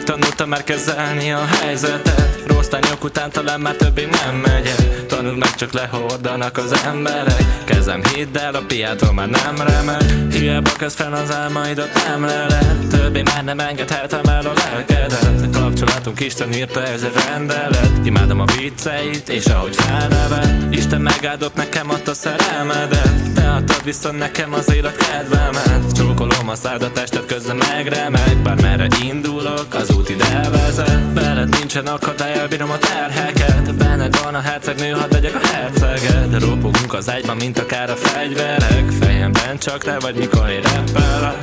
Megtanultam már kezelni a helyzetet. Rossz tányok után talán már többé nem megyek. Tanul meg, csak lehordanak az emberek. Kezem hidd el, a piától már nem remeg. Hiába kezd fel az álmaidat, nem leled. Többé már nem engedhetem el a lelkedet. A kapcsolatunk Isten írta, ez egy rendelet. Imádom a vicceit, és ahogy felnevet. Isten megáldott nekem, adta szerelmedet. Te adtad vissza nekem az élet kedvemet. Csókolom a szád, a tested közben megremeg. Bármerre indulok, az út ide vezet. Veled nincsen akadály, elbírom a terheket. Benned van a hercegnő, hadd legyek a herceged. Ropogunk az ágyban, mint akár a fegyverek. Fejemben csak te vagy, mikor én rappelek.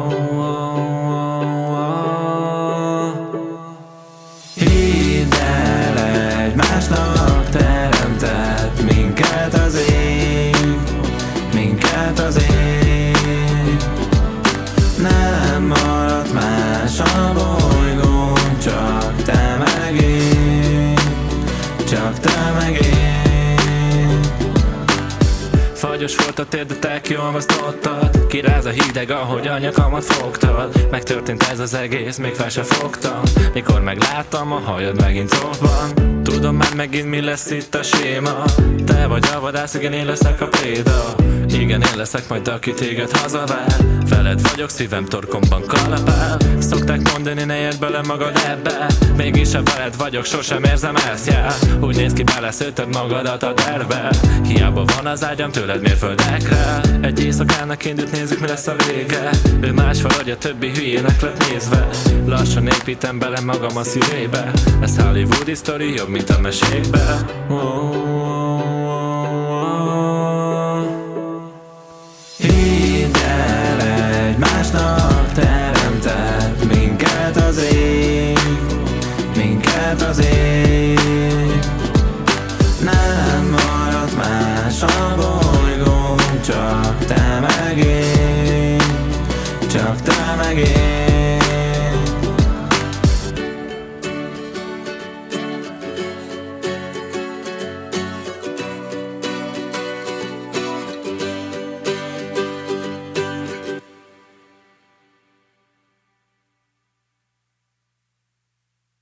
Hidd el, egymásnak teremtett minket az ég, minket az ég. Nem maradt más a bolygón, csak te meg én, csak te meg én. Fagyos volt a tér, de te kiolvasztottad. Kiráz a hideg, ahogy a nyakamat fogtad. Megtörtént ez az egész, még fel se fogtam. Mikor megláttam, a hajad megint robban. Tudom már megint mi lesz itt a séma. Te vagy a vadász, igen, én leszek a préda. Igen, én leszek majd, aki téged hazavár. Veled vagyok, szívem torkomban kalapál. Szokták mondani, ne érd bele magad ebbe. Mégis a veled vagyok, sosem érzem ezt jár. Úgy néz ki, beleszőtted magadat a tervbe. Hiába van az ágyam tőled mérföldekre. Egy éjszakának indult, nézzük mi lesz a vége. Ő más vagy a többi hülyének lett nézve. Lassan építem bele magam a szívébe. Ez hollywoodi sztori, jobb mint a mesékbe.